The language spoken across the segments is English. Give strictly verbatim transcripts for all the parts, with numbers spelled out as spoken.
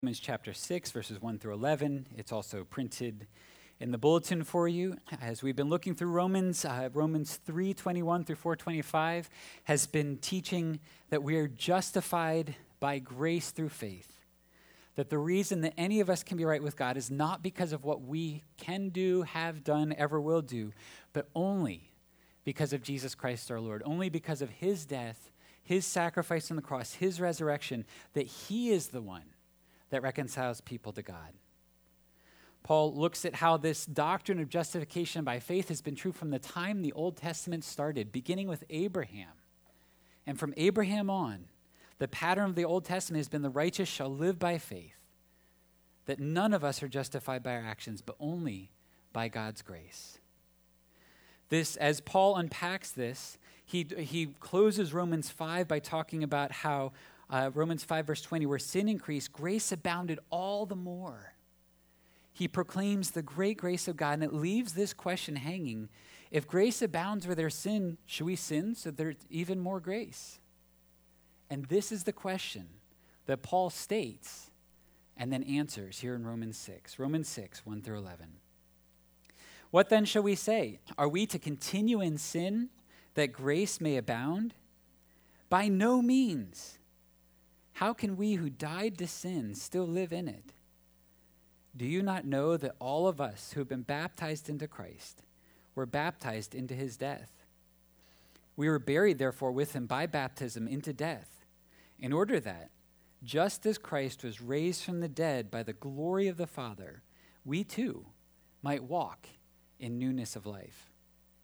Romans chapter six, verses one through eleven. It's also printed in the bulletin for you. As we've been looking through Romans, uh, Romans three twenty-one through four twenty-five has been teaching that we are justified by grace through faith. That the reason that any of us can be right with God is not because of what we can do, have done, ever will do, but only because of Jesus Christ our Lord, only because of his death, his sacrifice on the cross, his resurrection, that he is the one that reconciles people to God. Paul looks at how this doctrine of justification by faith has been true from the time the Old Testament started, beginning with Abraham. And from Abraham on, the pattern of the Old Testament has been the righteous shall live by faith, that none of us are justified by our actions, but only by God's grace. This, as Paul unpacks this, he, he closes Romans five by talking about how Uh, Romans five, verse twenty, where sin increased, grace abounded all the more. He proclaims the great grace of God, and it leaves this question hanging. If grace abounds where there's sin, should we sin so there's even more grace? And this is the question that Paul states and then answers here in Romans six. Romans six, one through eleven. What then shall we say? Are we to continue in sin that grace may abound? By no means. How can we who died to sin still live in it? Do you not know that all of us who have been baptized into Christ were baptized into his death? We were buried, therefore, with him by baptism into death, in order that, just as Christ was raised from the dead by the glory of the Father, we too might walk in newness of life.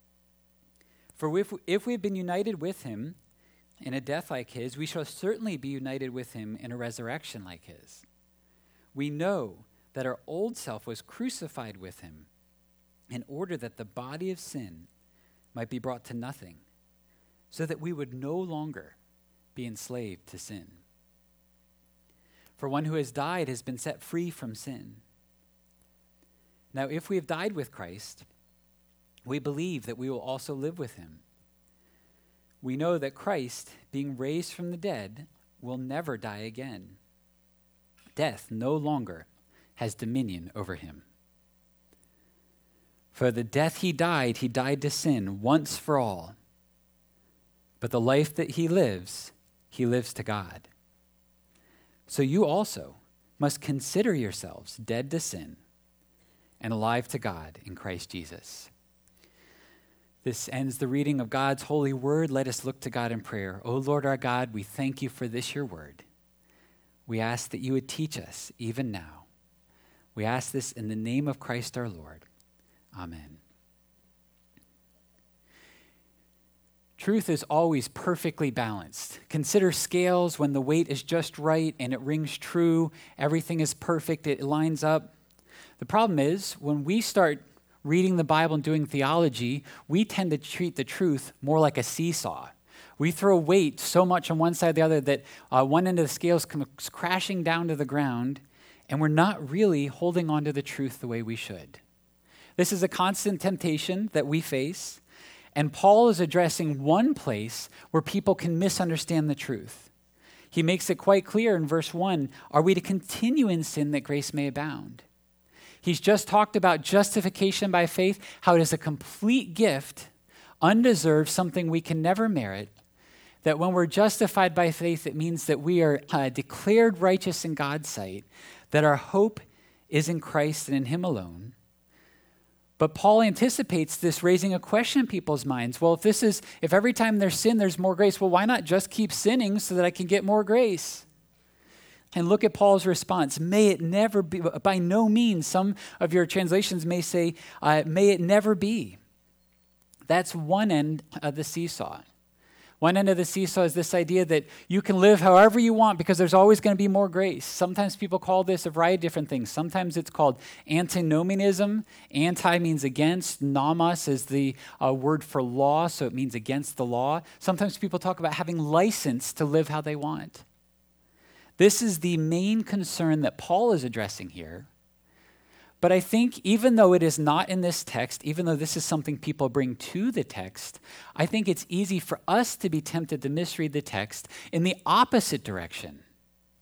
For if, if we have been united with him in a death like his, we shall certainly be united with him in a resurrection like his. We know that our old self was crucified with him in order that the body of sin might be brought to nothing, so that we would no longer be enslaved to sin. For one who has died has been set free from sin. Now, if we have died with Christ, we believe that we will also live with him. We know that Christ, being raised from the dead, will never die again. Death no longer has dominion over him. For the death he died, he died to sin once for all. But the life that he lives, he lives to God. So you also must consider yourselves dead to sin and alive to God in Christ Jesus. This ends the reading of God's holy word. Let us look to God in prayer. O Lord our God, we thank you for this, your word. We ask that you would teach us even now. We ask this in the name of Christ our Lord. Amen. Truth is always perfectly balanced. Consider scales when the weight is just right and it rings true. Everything is perfect. It lines up. The problem is when we start reading the Bible and doing theology, we tend to treat the truth more like a seesaw. We throw weight so much on one side or the other that uh, one end of the scales comes crashing down to the ground, and we're not really holding on to the truth the way we should. This is a constant temptation that we face, and Paul is addressing one place where people can misunderstand the truth. He makes it quite clear in verse one, are we to continue in sin that grace may abound? He's just talked about justification by faith, how it is a complete gift, undeserved, something we can never merit, that when we're justified by faith, it means that we are uh, declared righteous in God's sight, that our hope is in Christ and in him alone. But Paul anticipates this raising a question in people's minds. Well, if this is, if every time there's sin, there's more grace, well, why not just keep sinning so that I can get more grace? And look at Paul's response. May it never be, by no means, some of your translations may say, uh, may it never be. That's one end of the seesaw. One end of the seesaw is this idea that you can live however you want because there's always going to be more grace. Sometimes people call this a variety of different things. Sometimes it's called antinomianism. Anti means against. Nomos is the uh, word for law, so it means against the law. Sometimes people talk about having license to live how they want. This is the main concern that Paul is addressing here. But I think even though it is not in this text, even though this is something people bring to the text, I think it's easy for us to be tempted to misread the text in the opposite direction.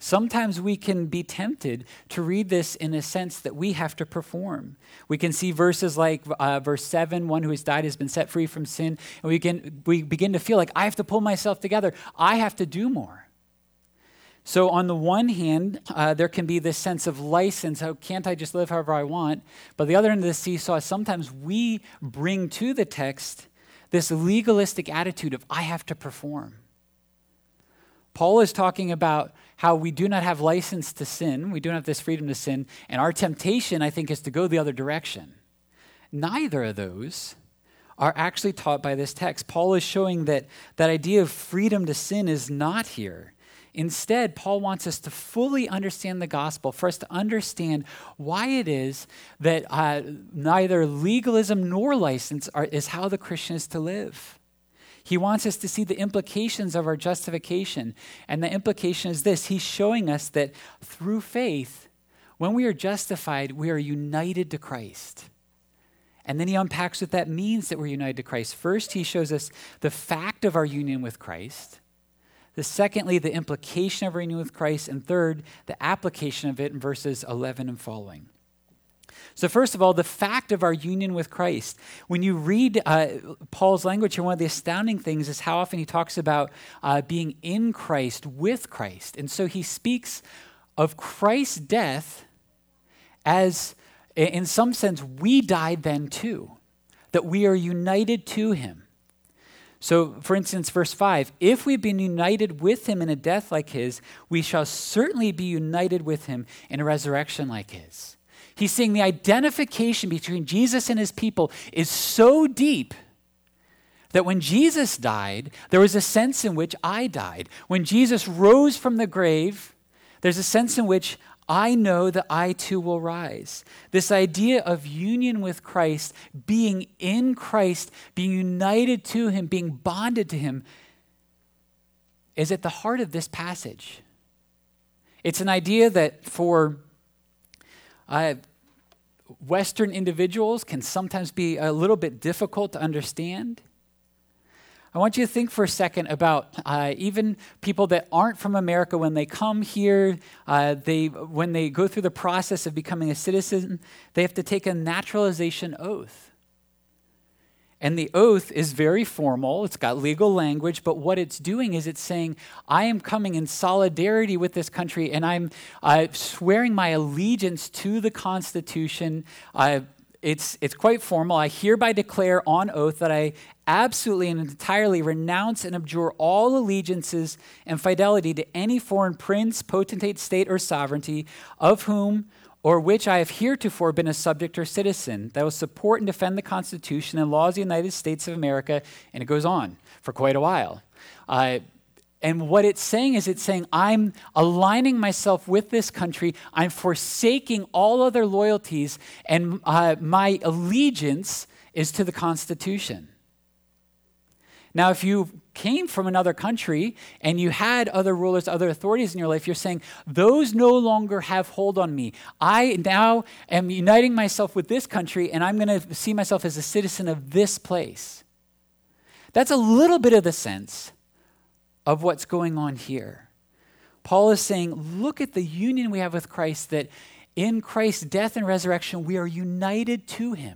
Sometimes we can be tempted to read this in a sense that we have to perform. We can see verses like uh, verse seven, one who has died has been set free from sin, and we, can, we begin to feel like I have to pull myself together. I have to do more. So on the one hand, uh, there can be this sense of license. How can't I just live however I want? But the other end of the seesaw, sometimes we bring to the text this legalistic attitude of I have to perform. Paul is talking about how we do not have license to sin. We don't have this freedom to sin. And our temptation, I think, is to go the other direction. Neither of those are actually taught by this text. Paul is showing that that idea of freedom to sin is not here. Instead, Paul wants us to fully understand the gospel, for us to understand why it is that uh, neither legalism nor license are, is how the Christian is to live. He wants us to see the implications of our justification. And the implication is this: he's showing us that through faith, when we are justified, we are united to Christ. And then he unpacks what that means that we're united to Christ. First, he shows us the fact of our union with Christ. The secondly, the implication of our union with Christ. And third, the application of it in verses eleven and following. So first of all, the fact of our union with Christ. When you read uh, Paul's language here, one of the astounding things is how often he talks about uh, being in Christ, with Christ. And so he speaks of Christ's death as, in some sense, we died then too, that we are united to him. So, for instance, verse five, if we've been united with him in a death like his, we shall certainly be united with him in a resurrection like his. He's saying the identification between Jesus and his people is so deep that when Jesus died, there was a sense in which I died. When Jesus rose from the grave, there's a sense in which I know that I too will rise. This idea of union with Christ, being in Christ, being united to him, being bonded to him, is at the heart of this passage. It's an idea that for uh, Western individuals can sometimes be a little bit difficult to understand. I want you to think for a second about uh, even people that aren't from America when they come here, uh, they when they go through the process of becoming a citizen, they have to take a naturalization oath. And the oath is very formal. It's got legal language, but what it's doing is it's saying, I am coming in solidarity with this country, and I'm uh, swearing my allegiance to the Constitution. Uh, It's it's quite formal. I hereby declare on oath that I absolutely and entirely renounce and abjure all allegiances and fidelity to any foreign prince, potentate, state, or sovereignty, of whom or which I have heretofore been a subject or citizen, that will support and defend the Constitution and laws of the United States of America, and it goes on for quite a while. Uh, And what it's saying is it's saying, I'm aligning myself with this country. I'm forsaking all other loyalties, and uh, my allegiance is to the Constitution. Now, if you came from another country and you had other rulers, other authorities in your life, you're saying, those no longer have hold on me. I now am uniting myself with this country, and I'm going to see myself as a citizen of this place. That's a little bit of the sense of what's going on here. Paul is saying, look at the union we have with Christ, that in Christ's death and resurrection, we are united to him.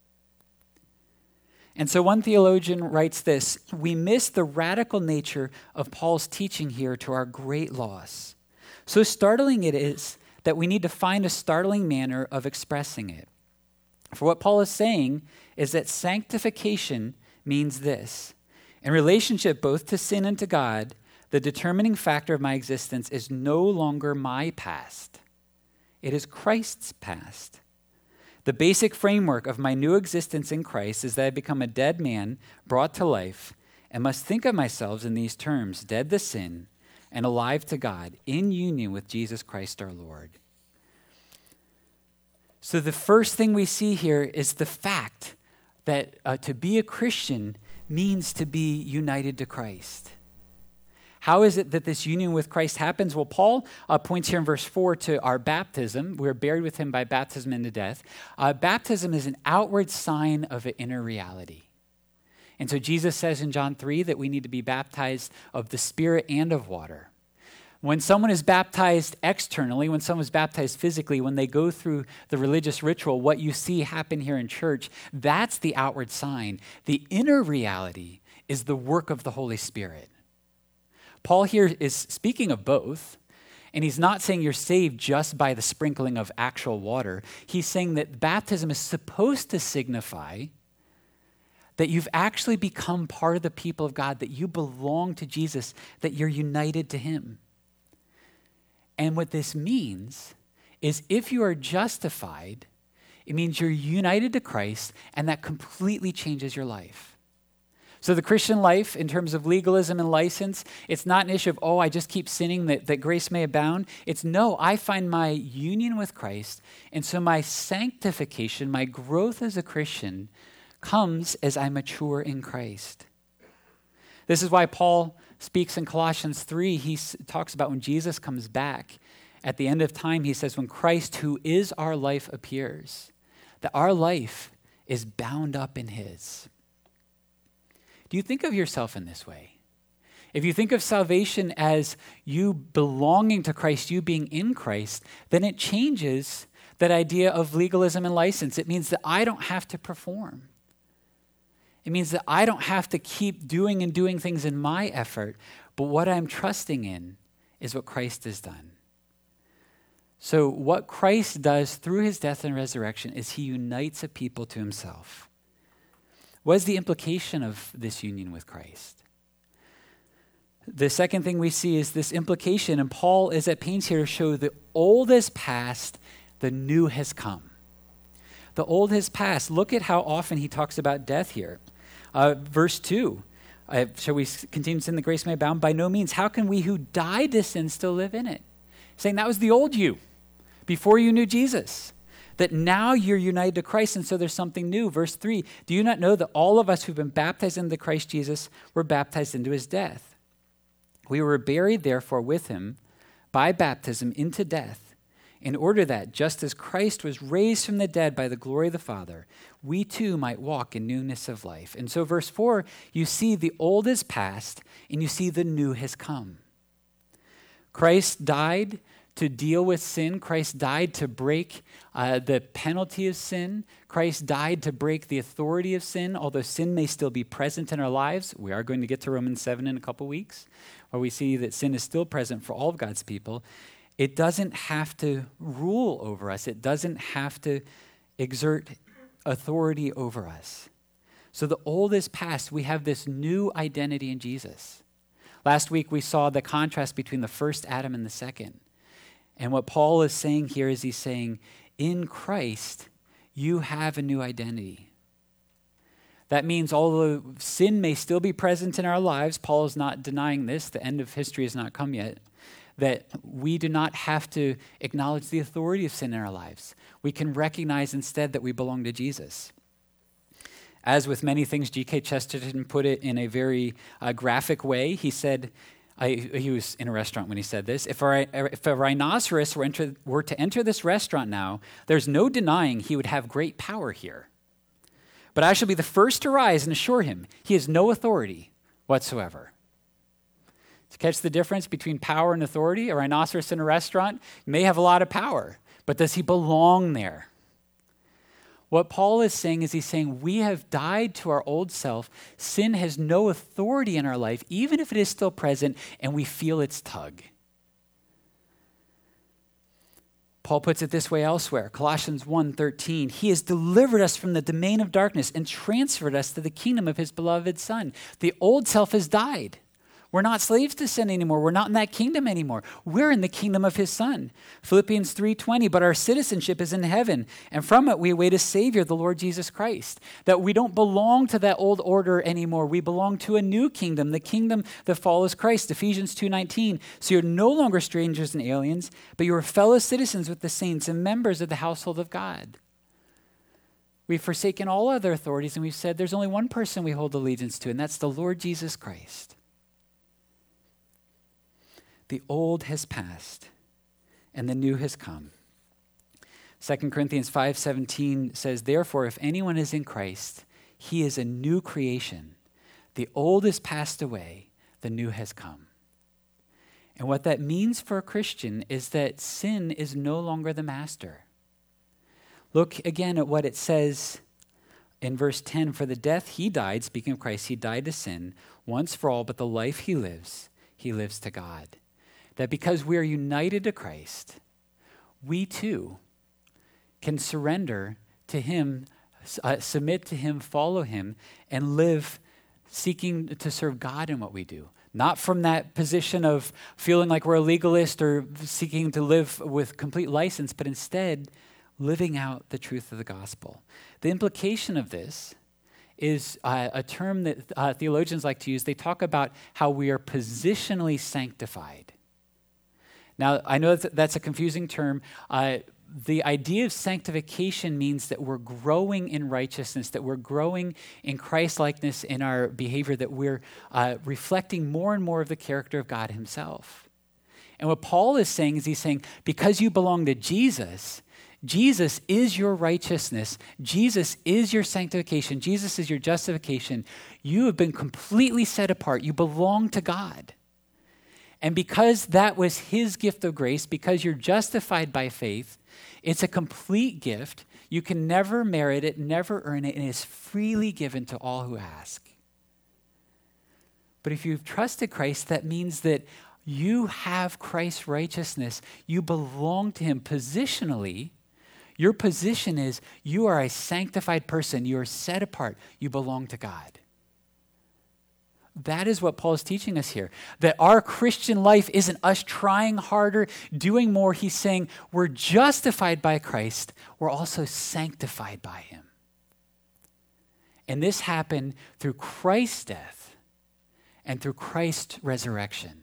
And so one theologian writes this: we miss the radical nature of Paul's teaching here to our great loss. So startling it is that we need to find a startling manner of expressing it. For what Paul is saying is that sanctification means this: in relationship both to sin and to God, the determining factor of my existence is no longer my past. It is Christ's past. The basic framework of my new existence in Christ is that I become a dead man brought to life and must think of myself in these terms: dead to sin and alive to God in union with Jesus Christ our Lord. So the first thing we see here is the fact that uh, to be a Christian means to be united to Christ. How is it that this union with Christ happens? Well, Paul uh, points here in verse four to our baptism. We're buried with him by baptism into death. Uh, baptism is an outward sign of an inner reality. And so Jesus says in John three that we need to be baptized of the Spirit and of water. When someone is baptized externally, when someone is baptized physically, when they go through the religious ritual, what you see happen here in church, that's the outward sign. The inner reality is the work of the Holy Spirit. Paul here is speaking of both, and he's not saying you're saved just by the sprinkling of actual water. He's saying that baptism is supposed to signify that you've actually become part of the people of God, that you belong to Jesus, that you're united to him. And what this means is if you are justified, it means you're united to Christ, and that completely changes your life. So the Christian life, in terms of legalism and license, it's not an issue of, oh, I just keep sinning that, that grace may abound. It's, no, I find my union with Christ, and so my sanctification, my growth as a Christian, comes as I mature in Christ. This is why Paul speaks in Colossians three. He s- talks about when Jesus comes back. At the end of time, he says, when Christ, who is our life, appears, that our life is bound up in his. Do you think of yourself in this way? If you think of salvation as you belonging to Christ, you being in Christ, then it changes that idea of legalism and license. It means that I don't have to perform. It means that I don't have to keep doing and doing things in my effort, but what I'm trusting in is what Christ has done. So what Christ does through his death and resurrection is he unites a people to himself. What is the implication of this union with Christ? The second thing we see is this implication, and Paul is at pains here to show the old is past, the new has come. The old has passed. Look at how often he talks about death here. Uh, verse two, uh, shall we continue to sin that grace may abound? By no means. How can we who died to sin still live in it? Saying that was the old you, before you knew Jesus. That now you're united to Christ, and so there's something new. Verse three, do you not know that all of us who've been baptized into Christ Jesus were baptized into his death? We were buried, therefore, with him by baptism into death, in order that, just as Christ was raised from the dead by the glory of the Father, we too might walk in newness of life. And so verse four, you see the old is past, and you see the new has come. Christ died to deal with sin. Christ died to break uh, the penalty of sin. Christ died to break the authority of sin. Although sin may still be present in our lives, we are going to get to Romans seven in a couple weeks, where we see that sin is still present for all of God's people. It doesn't have to rule over us. It doesn't have to exert authority over us. So the old is past. We have this new identity in Jesus. Last week we saw the contrast between the first Adam and the second. And what Paul is saying here is he's saying, in Christ, you have a new identity. That means although sin may still be present in our lives, Paul is not denying this, the end of history has not come yet, that we do not have to acknowledge the authority of sin in our lives. We can recognize instead that we belong to Jesus. As with many things, G K Chesterton put it in a very uh, graphic way. He said, I, he was in a restaurant when he said this, if a, if a rhinoceros were, enter, were to enter this restaurant now, there's no denying he would have great power here. But I shall be the first to rise and assure him he has no authority whatsoever. To catch the difference between power and authority, a rhinoceros in a restaurant may have a lot of power, but does he belong there? What Paul is saying is he's saying we have died to our old self. Sin has no authority in our life, even if it is still present and we feel its tug. Paul puts it this way elsewhere, Colossians one thirteen, he has delivered us from the domain of darkness and transferred us to the kingdom of his beloved Son. The old self has died. We're not slaves to sin anymore. We're not in that kingdom anymore. We're in the kingdom of his Son. Philippians three twenty, but our citizenship is in heaven, and from it we await a Savior, the Lord Jesus Christ. That we don't belong to that old order anymore. We belong to a new kingdom, the kingdom that follows Christ. Ephesians two nineteen, so you're no longer strangers and aliens, but you are fellow citizens with the saints and members of the household of God. We've forsaken all other authorities, and we've said there's only one person we hold allegiance to, and that's the Lord Jesus Christ. The old has passed, and the new has come. Second Corinthians five seventeen says, therefore, if anyone is in Christ, he is a new creation. The old is passed away, the new has come. And what that means for a Christian is that sin is no longer the master. Look again at what it says in verse ten. For the death he died, speaking of Christ, he died to sin once for all, but the life he lives, he lives to God. That because we are united to Christ, we too can surrender to him, uh, submit to him, follow him, and live seeking to serve God in what we do. Not from that position of feeling like we're a legalist or seeking to live with complete license, but instead living out the truth of the gospel. The implication of this is uh, a term that uh, theologians like to use. They talk about how we are positionally sanctified. Now, I know that that's a confusing term. Uh, the idea of sanctification means that we're growing in righteousness, that we're growing in Christ-likeness in our behavior, that we're uh, reflecting more and more of the character of God himself. And what Paul is saying is he's saying, because you belong to Jesus, Jesus is your righteousness. Jesus is your sanctification. Jesus is your justification. You have been completely set apart. You belong to God. And because that was his gift of grace, because you're justified by faith, it's a complete gift. You can never merit it, never earn it, and it is freely given to all who ask. But if you've trusted Christ, that means that you have Christ's righteousness. You belong to him positionally. Your position is you are a sanctified person. You are set apart. You belong to God. That is what Paul is teaching us here. That our Christian life isn't us trying harder, doing more. He's saying we're justified by Christ. We're also sanctified by him. And this happened through Christ's death and through Christ's resurrection.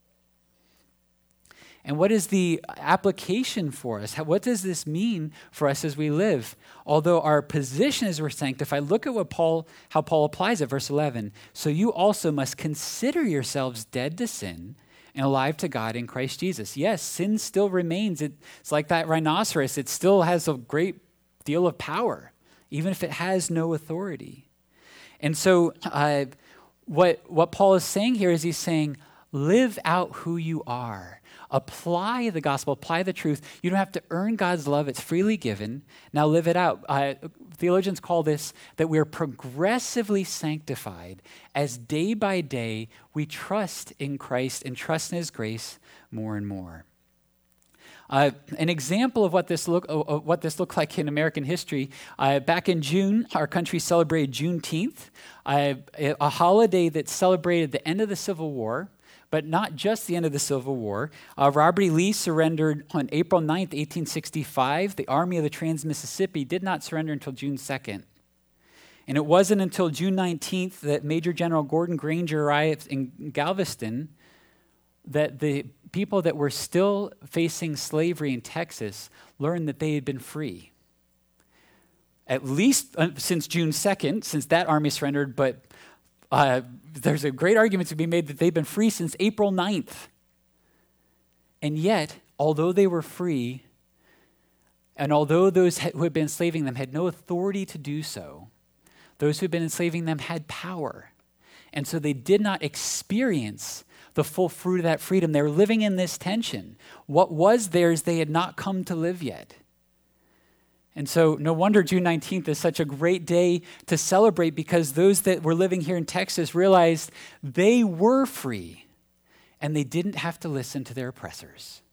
And what is the application for us? How, what does this mean for us as we live? Although our position is we're sanctified, look at what Paul, how Paul applies it, verse eleven. So you also must consider yourselves dead to sin and alive to God in Christ Jesus. Yes, sin still remains. It, it's like that rhinoceros. It still has a great deal of power, even if it has no authority. And so uh, what, what Paul is saying here is he's saying, live out who you are. Apply the gospel, apply the truth. You don't have to earn God's love. It's freely given. Now live it out. Uh, theologians call this that we're progressively sanctified as day by day we trust in Christ and trust in his grace more and more. Uh, an example of what this look uh, what this looked like in American history, uh, back in June, our country celebrated Juneteenth, uh, a holiday that celebrated the end of the Civil War. But not just the end of the Civil War. Uh, Robert E. Lee surrendered on April ninth, eighteen sixty-five. The Army of the Trans-Mississippi did not surrender until June second. And it wasn't until June nineteenth that Major General Gordon Granger arrived in Galveston that the people that were still facing slavery in Texas learned that they had been free. At least uh, since June second, since that army surrendered, but Uh, there's a great argument to be made that they've been free since April ninth. And yet, although they were free, and although those who had been enslaving them had no authority to do so, those who had been enslaving them had power. And so they did not experience the full fruit of that freedom. They were living in this tension. What was theirs, they had not come to live yet. And so no wonder June nineteenth is such a great day to celebrate, because those that were living here in Texas realized they were free and they didn't have to listen to their oppressors.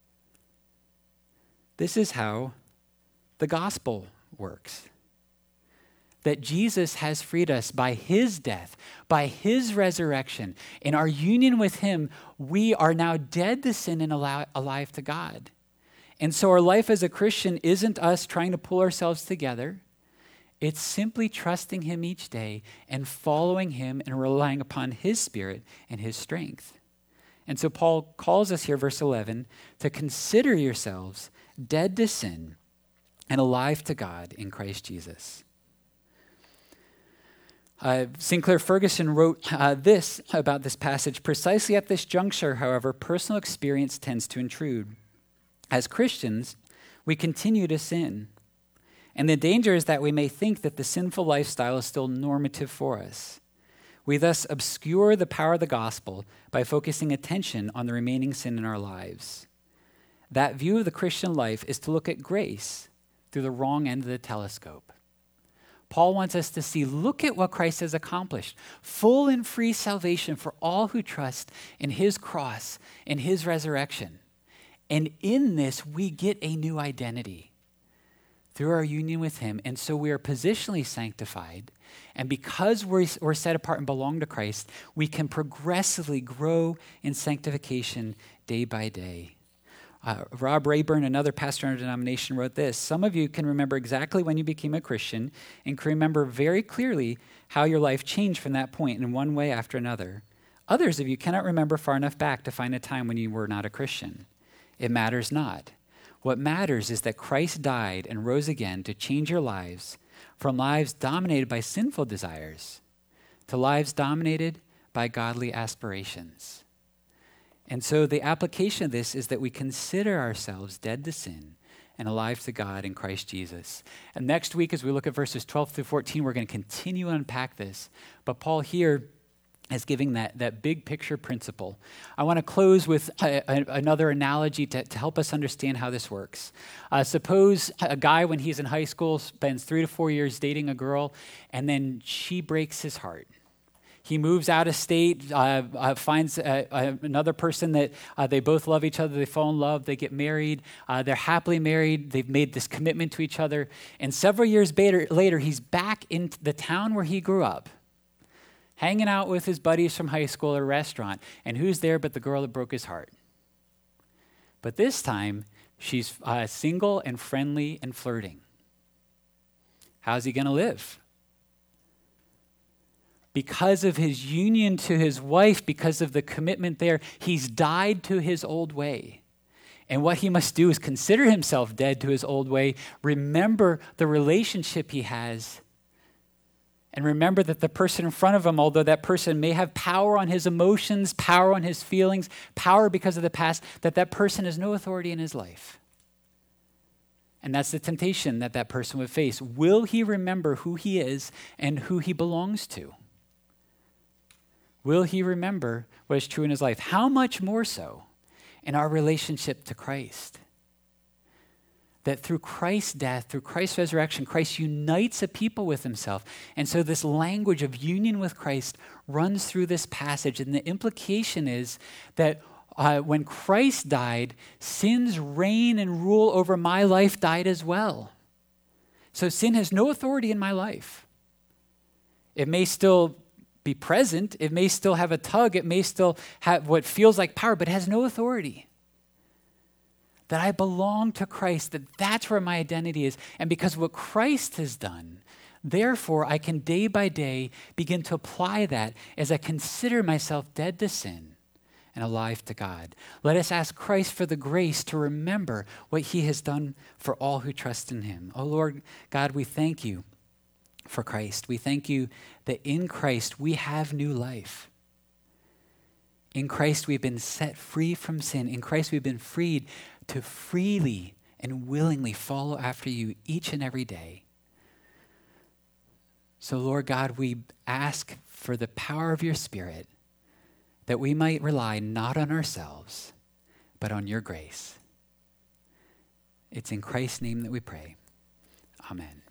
This is how the gospel works. That Jesus has freed us by his death, by his resurrection. In our union with him, we are now dead to sin and alive to God. And so our life as a Christian isn't us trying to pull ourselves together. It's simply trusting him each day and following him and relying upon his Spirit and his strength. And so Paul calls us here, verse eleven, to consider yourselves dead to sin and alive to God in Christ Jesus. Uh, Sinclair Ferguson wrote uh, this about this passage. Precisely at this juncture, however, personal experience tends to intrude. As Christians, we continue to sin. And the danger is that we may think that the sinful lifestyle is still normative for us. We thus obscure the power of the gospel by focusing attention on the remaining sin in our lives. That view of the Christian life is to look at grace through the wrong end of the telescope. Paul wants us to see, look at what Christ has accomplished. Full and free salvation for all who trust in his cross and his resurrection. And in this, we get a new identity through our union with him. And so we are positionally sanctified. And because we're, we're set apart and belong to Christ, we can progressively grow in sanctification day by day. Uh, Rob Rayburn, another pastor in our denomination, wrote this: some of you can remember exactly when you became a Christian and can remember very clearly how your life changed from that point in one way after another. Others of you cannot remember far enough back to find a time when you were not a Christian. It matters not. What matters is that Christ died and rose again to change your lives from lives dominated by sinful desires to lives dominated by godly aspirations. And so the application of this is that we consider ourselves dead to sin and alive to God in Christ Jesus. And next week, as we look at verses twelve through fourteen, we're going to continue to unpack this. But Paul here is giving that, that big picture principle. I want to close with a, a, another analogy to, to help us understand how this works. Uh, suppose a guy, when he's in high school, spends three to four years dating a girl, and then she breaks his heart. He moves out of state, uh, uh, finds uh, uh, another person that uh, they both love each other, they fall in love, they get married, uh, they're happily married, they've made this commitment to each other, and several years later, later, he's back in the town where he grew up, hanging out with his buddies from high school at a restaurant, and who's there but the girl that broke his heart? But this time, she's uh, single and friendly and flirting. How's he going to live? Because of his union to his wife, because of the commitment there, he's died to his old way. And what he must do is consider himself dead to his old way, remember the relationship he has, and remember that the person in front of him, although that person may have power on his emotions, power on his feelings, power because of the past, that that person has no authority in his life. And that's the temptation that that person would face. Will he remember who he is and who he belongs to? Will he remember what is true in his life? How much more so in our relationship to Christ? That through Christ's death, through Christ's resurrection, Christ unites a people with himself. And so this language of union with Christ runs through this passage. And the implication is that uh, when Christ died, sin's reign and rule over my life died as well. So sin has no authority in my life. It may still be present. It may still have a tug. It may still have what feels like power, but it has no authority. That I belong to Christ, that that's where my identity is. And because of what Christ has done, therefore I can day by day begin to apply that as I consider myself dead to sin and alive to God. Let us ask Christ for the grace to remember what he has done for all who trust in him. Oh Lord God, we thank you for Christ. We thank you that in Christ we have new life. In Christ we've been set free from sin. In Christ we've been freed to freely and willingly follow after you each and every day. So Lord God, we ask for the power of your Spirit that we might rely not on ourselves, but on your grace. It's in Christ's name that we pray. Amen.